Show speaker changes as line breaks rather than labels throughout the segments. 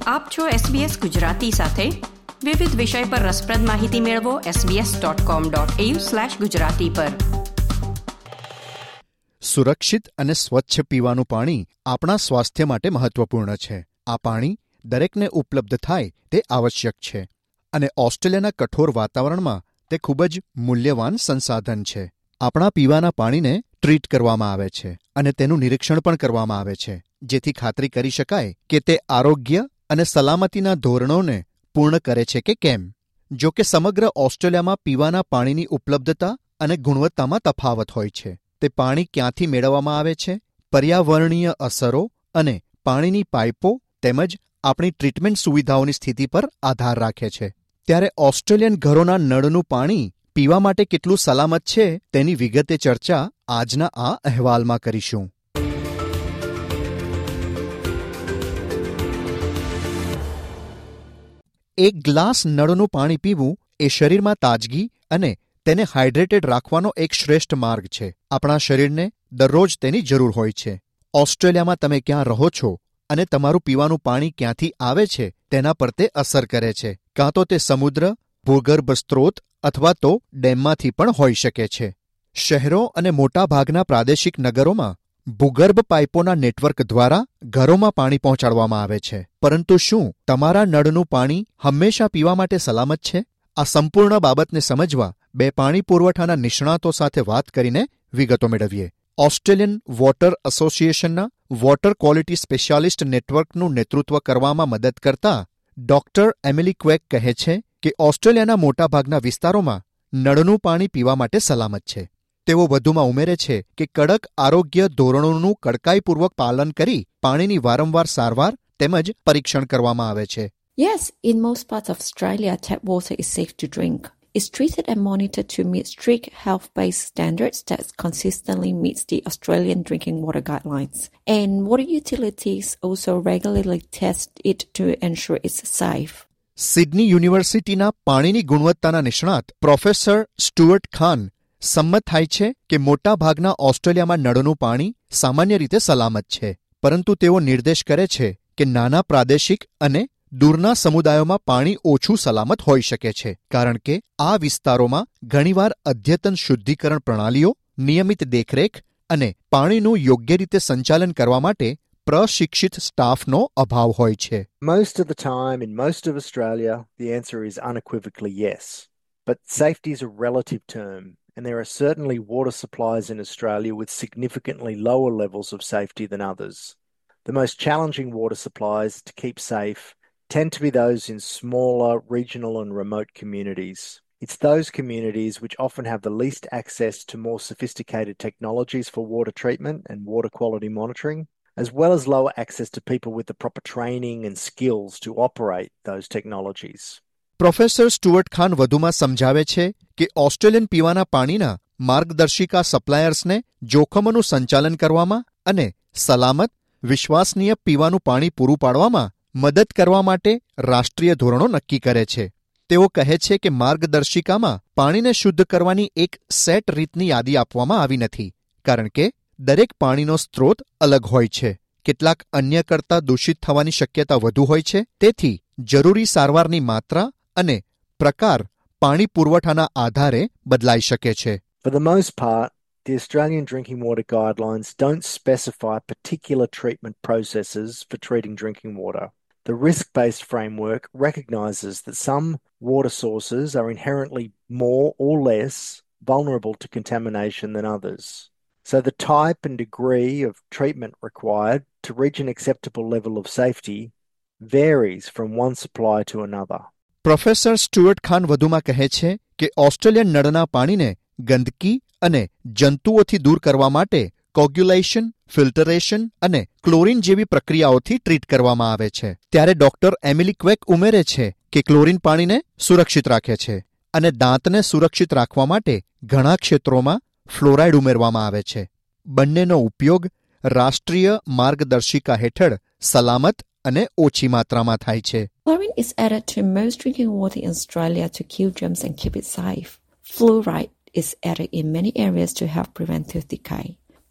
આપ છો SBS ગુજરાતી સાથે. વિવિધ વિષય પર રસપ્રદ માહિતી મેળવો sbs.com.au/gujarati પર.
સુરક્ષિત અને સ્વચ્છ પીવાનું પાણી આપણા સ્વાસ્થ્ય માટે મહત્વપૂર્ણ છે. આ પાણી દરેકને ઉપલબ્ધ થાય તે આવશ્યક છે અને ઓસ્ટ્રેલિયાના કઠોર વાતાવરણમાં તે ખૂબ જ મૂલ્યવાન સંસાધન છે. આપણા પીવાના પાણીને ટ્રીટ કરવામાં આવે છે અને તેનું નિરીક્ષણ પણ કરવામાં આવે છે, જેથી ખાતરી કરી શકાય કે તે આરોગ્ય અને સલામતીના ધોરણોને પૂર્ણ કરે છે કે કેમ. જો કે સમગ્ર ઓસ્ટ્રેલિયામાં પીવાના પાણીની ઉપલબ્ધતા અને ગુણવત્તામાં તફાવત હોય છે. તે પાણી ક્યાંથી મેળવવામાં આવે છે, પર્યાવરણીય અસરો અને પાણીની પાઇપો તેમજ આપણી ટ્રીટમેન્ટ સુવિધાઓની સ્થિતિ પર આધાર રાખે છે. ત્યારે ઓસ્ટ્રેલિયન ઘરોના નળનું પાણી પીવા માટે કેટલું સલામત છે તેની વિગતે ચર્ચા આજના આ અહેવાલમાં કરીશું. એક ગ્લાસ નળનું પાણી પીવું એ શરીરમાં તાજગી અને તેને હાઇડ્રેટેડ રાખવાનો એક શ્રેષ્ઠ માર્ગ છે. આપણા શરીરને દરરોજ તેની જરૂર હોય છે. ઓસ્ટ્રેલિયામાં તમે ક્યાં રહો છો અને તમારું પીવાનું પાણી ક્યાંથી આવે છે તેના પર તે અસર કરે છે. કાં તો તે સમુદ્ર, ભૂગર્ભ સ્ત્રોત અથવા તો ડેમમાંથી પણ હોઈ શકે છે. શહેરો અને મોટાભાગના પ્રાદેશિક નગરોમાં ભૂગર્ભ પાઇપોના નેટવર્ક દ્વારા ઘરોમાં પાણી પહોંચાડવામાં આવે છે. પરંતુ શું તમારા નળનું પાણી હંમેશા પીવા માટે સલામત છે? આ સંપૂર્ણ બાબતને સમજવા બે પાણી પુરવઠાના નિષ્ણાતો સાથે વાત કરીને વિગતો મેળવીએ. ઓસ્ટ્રેલિયન વોટર એસોસિએશનના વોટર ક્વોલિટી સ્પેશિયાલિસ્ટ નેટવર્કનું નેતૃત્વ કરવામાં મદદ કરતા ડોક્ટર એમિલી ક્વેક કહે છે કે ઓસ્ટ્રેલિયાના મોટાભાગના વિસ્તારોમાં નળનું પાણી પીવા માટે સલામત છે. તેઓ વધુમાં ઉમેરે છે કે કડક આરોગ્ય ધોરણોનું કડકાઈપૂર્વક પાલન કરી પાણીની વારંવાર સારવાર તેમજ પરીક્ષણ કરવામાં આવે છે.
Yes, in most parts of Australia, tap water is safe to drink. It's treated and monitored to meet strict health-based standards that consistently meets the Australian drinking water guidelines. And water utilities also regularly test it to ensure it's safe.
Sydney યુનિવર્સિટીના પાણીની ગુણવત્તાના નિષ્ણાત professor Stuart Khan સંમત થાય છે કે મોટાભાગના ઓસ્ટ્રેલિયામાં નળનું પાણી સામાન્ય રીતે સલામત છે, પરંતુ તેઓ નિર્દેશ કરે છે કે નાના પ્રાદેશિક અને દૂરના સમુદાયોમાં પાણી ઓછું સલામત હોઈ શકે છે, કારણ કે આ વિસ્તારોમાં ઘણીવાર અદ્યતન શુદ્ધિકરણ પ્રણાલીઓ, નિયમિત દેખરેખ અને પાણીનું યોગ્ય રીતે સંચાલન કરવા માટે પ્રશિક્ષિત સ્ટાફનો અભાવ હોય છે.
Most of the time in most of Australia, the answer is unequivocally yes. But safety is a relative term, and there are certainly water supplies in Australia with significantly lower levels of safety than others. The most challenging water supplies to keep safe tend to be those in smaller regional and remote communities. It's those communities which often have the least access to more sophisticated technologies for water treatment and water quality monitoring, as well as lower access to people with the proper training and skills to operate those technologies.
Professor Stuart Khan વધુમાં સમજાવે છે કે Australian પીવાના પાણીના માર્ગદર્શિકા સપ્લાયર્સને જોખમોનું સંચાલન કરવામાં અને સલામત, વિશ્વસનીય પીવાનું પાણી પૂરું પાડવામાં મદદ કરવા માટે રાષ્ટ્રીય ધોરણો નક્કી કરે છે. તેઓ કહે છે કે માર્ગદર્શિકામાં પાણીને શુદ્ધ કરવાની એક સેટ રીતની યાદી આપવામાં આવી નથી, કારણ કે દરેક પાણીનો સ્ત્રોત અલગ હોય છે. કેટલાક અન્ય કરતાં દૂષિત થવાની શક્યતા વધુ હોય છે. તેથી જરૂરી સારવારની માત્રા અને પ્રકાર પાણી પુરવઠાના આધારે બદલાઈ શકે છે.
For the most part, the Australian Drinking Water Guidelines don't specify particular treatment processes for treating drinking water. The risk-based framework recognises that some water sources are inherently more or less vulnerable to contamination than others. So the type and degree of treatment required to reach an acceptable level of safety varies from one supply to another.
Professor Stuart Khan વધુમાં કહે છે કે Australian નળના પાણીને ગંદકી અને જંતુઓથી દૂર કરવા માટે કોગ્યુલેશન, ફિલ્ટરેશન અને ક્લોરીન જેવી પ્રક્રિયાઓથી ટ્રીટ કરવામાં આવે છે. ત્યારે ડોક્ટર એમિલી ક્વેક ઉમેરે છે કે ક્લોરીન પાણીને સુરક્ષિત રાખે છે અને દાંતને સુરક્ષિત રાખવા માટે ઘણા ક્ષેત્રોમાં ફ્લોરાઇડ ઉમેરવામાં આવે છે. બંનેનો ઉપયોગ રાષ્ટ્રીય માર્ગદર્શિકા હેઠળ સલામત અને ઓછી માત્રામાં થાય છે.
Chlorine is added to most drinking water in Australia to kill germs and keep it safe. Fluoride is added in many areas to help preventive decay.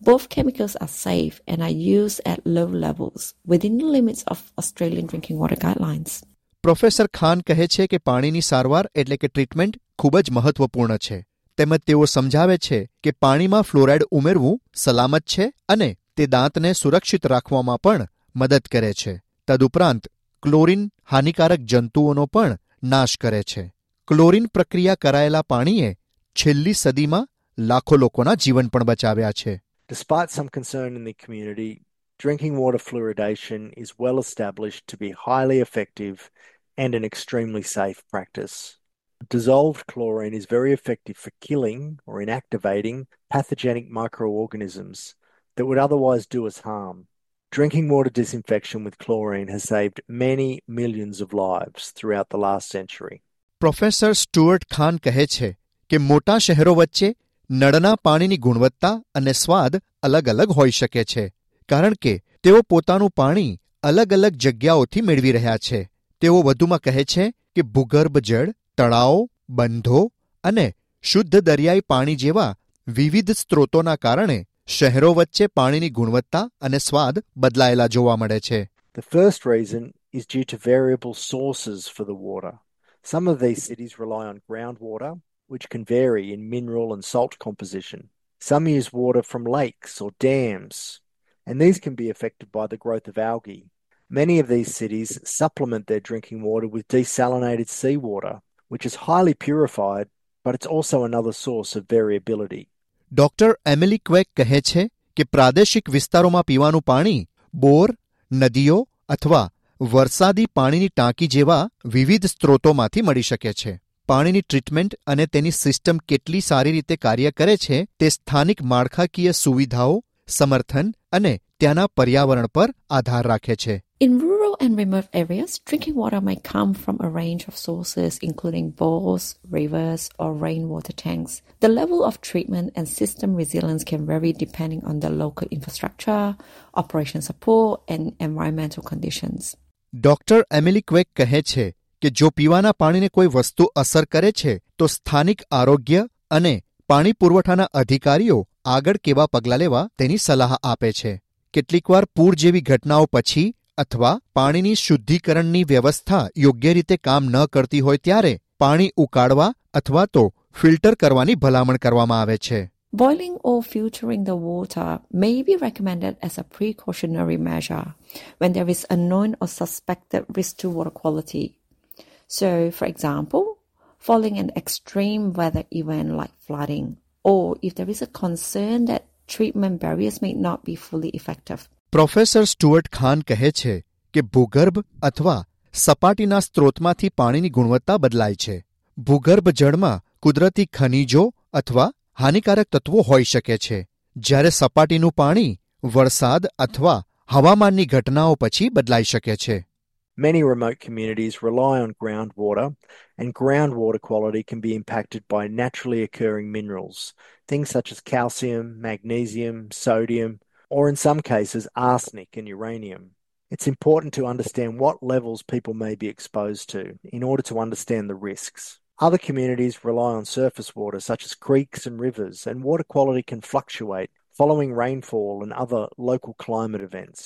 Both chemicals are safe and are used at low levels within the limits of Australian drinking water guidelines.
Professor Khan કહે છે કે પાણીની સારવાર એટલે કે treatment ખૂબ જ મહત્વપૂર્ણ છે. તેમજ તેઓ સમજાવે છે કે પાણીમાં ફ્લોરાઇડ ઉમેરવું સલામત છે અને તે દાંતને સુરક્ષિત રાખવામાં પણ મદદ કરે છે. તદુપરાંત ક્લોરીન હાનિકારક જંતુઓનો પણ નાશ કરે છે. ક્લોરીન પ્રક્રિયા કરાયેલા પાણીએ છેલ્લી સદીમાં લાખો લોકોના જીવન પણ બચાવ્યા છે.
Despite some concern in the community, drinking water fluoridation is well established to be highly effective and an extremely safe practice. Dissolved chlorine is very effective for killing or inactivating pathogenic microorganisms that would otherwise do us harm. Drinking water disinfection with chlorine has saved many millions of lives throughout the last century.
Professor Stuart Khan કહે છે કે મોટા શહેરો વચ્ચે નળના પાણીની ગુણવત્તા અને સ્વાદ અલગ અલગ હોઈ શકે છે કારણ કે તેઓ પોતાનું પાણી અલગ અલગ જગ્યાઓથી મેળવી રહ્યા છે. તેઓ વધુમાં કહે છે કે ભૂગર્ભ જળ, તળાવો, બંધો અને શુદ્ધ દરિયાઈ પાણી જેવા વિવિધ સ્ત્રોતોના કારણે શહેરો વચ્ચે પાણીની ગુણવત્તા અને સ્વાદ બદલાયેલા જોવા મળે છે.
The first reason is due to variable sources for the water. Some of these cities rely on groundwater, which can vary in mineral and salt composition. Some use water from lakes or dams, and these can be affected by the growth of algae. Many of these cities supplement their drinking water with desalinated seawater, which is highly purified, but it's also another source of variability.
Doctor Emily Kwek કહે છે કે પ્રાદેશિક વિસ્તારોમાં પીવાનું પાણી બોર, નદીઓ અથવા વરસાદી પાણીની ટાંકી જેવા વિવિધ સ્ત્રોતોમાંથી મળી શકે છે. પાણીની ટ્રીટમેન્ટ અને તેની સિસ્ટમ કેટલી સારી રીતે કાર્ય કરે છે તે સ્થાનિક માળખાકીય સુવિધાઓ, સમર્થન અને ત્યાંના પર્યાવરણ પર આધાર રાખે છે.
In rural and remote areas, drinking water may come from a range of sources, including bores, rivers, or rainwater tanks. The level of treatment and system resilience can vary depending on the local infrastructure, operation support, and environmental conditions.
Doctor Emily Kwek કહે છે કે જો પીવાના પાણીને કોઈ વસ્તુ અસર કરે છે તો સ્થાનિક આરોગ્ય અને પાણી પુરવઠાના અધિકારીઓ આગળ કેવા પગલાં લેવા તેની સલાહ આપે છે. કેટલીકવાર પૂર જેવી ઘટનાઓ પછી અથવા પાણીની શુદ્ધિકરણની વ્યવસ્થા યોગ્ય રીતે કામ ન કરતી હોય ત્યારે પાણી ઉકાળવા અથવા તો ફિલ્ટર કરવાની ભલામણ કરવામાં આવે છે.
Boiling or filtering the water may be recommended as a precautionary measure when there is a known or suspected risk to water quality. So, for example, following an extreme weather event like flooding, or if there is a concern that treatment barriers may not be fully effective.
Professor Stuart Khan કહે છે કે ભૂગર્ભ અથવા સપાટીના સ્ત્રોતમાંથી પાણીની ગુણવત્તા બદલાય છે. ભૂગર્ભ જળમાં કુદરતી ખનિજો અથવા હાનિકારક તત્વો હોઈ શકે છે, જ્યારે સપાટીનું પાણી વરસાદ અથવા હવામાનની ઘટનાઓ પછી બદલાઈ શકે છે.
Many remote communities rely on groundwater, and groundwater quality can be impacted by naturally occurring minerals, things such as calcium, magnesium, sodium, or in some cases arsenic and uranium. It's important to understand what levels people may be exposed to in order to understand the risks. Other communities rely on surface water such as creeks and rivers, and water quality can fluctuate following rainfall and other local climate events.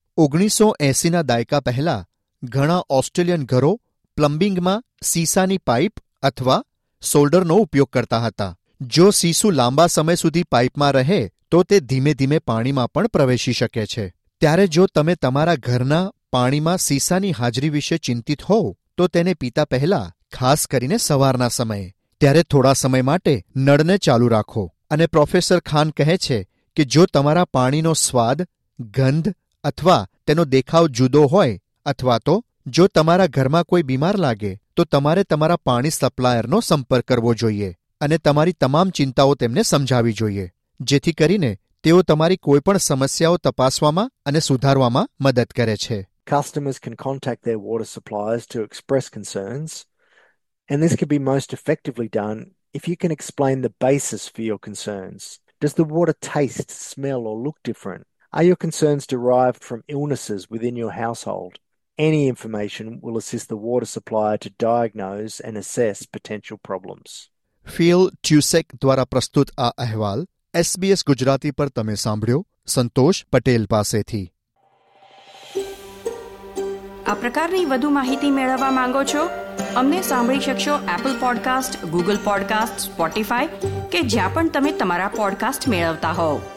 1980ના દાયકા પહેલા ઘણા Australian ઘરો પ્લમ્બિંગમાં સીસાની pipe અથવા સોલ્ડરનો ઉપયોગ કરતા હતા. જો સીસું લાંબા સમય સુધી પાઇપમાં રહે તો તે ધીમે ધીમે પાણીમાં પણ પ્રવેશી શકે છે. ત્યારે જો તમે તમારા ઘરના પાણીમાં સીસાની હાજરી વિશે ચિંતિત હોવ તો તેને પીતા પહેલા, ખાસ કરીને સવારના સમયે, ત્યારે થોડા સમય માટે નળને ચાલુ રાખો. અને પ્રોફેસર ખાન કહે છે કે જો તમારા પાણીનો સ્વાદ, ગંધ અથવા તેનો દેખાવ જુદો હોય અથવા તો જો તમારા ઘરમાં કોઈ બીમાર લાગે તો તમારે તમારા પાણી સપ્લાયરનો સંપર્ક કરવો જોઈએ અને તમારી તમામ ચિંતાઓ તેમને સમજાવવી જોઈએ, જેથી કરીને તેઓ તમારી કોઈપણ સમસ્યાઓ તપાસવામાં અને સુધારવામાં મદદ કરે છે.
Customers can contact their water suppliers to express concerns, and this can be most effectively done if you can explain the basis for your concerns. Does the water taste, smell, or look different? Are your concerns derived from illnesses within your household? Any information will assist the water supplier to diagnose and assess potential problems.
Phil Tucek દ્વારા પ્રસ્તુત આ અહેવાલ SBS Gujarati પર તમે સાંભળ્યો સંતોષ પટેલ પાસેથી.
આ પ્રકારની વધુ માહિતી મેળવવા માંગો છો? અમને સાંભળી શકશો Apple podcast, Google podcast, Spotify કે જ્યાં પણ તમે તમારા પોડકાસ્ટ મેળવતા હોવ.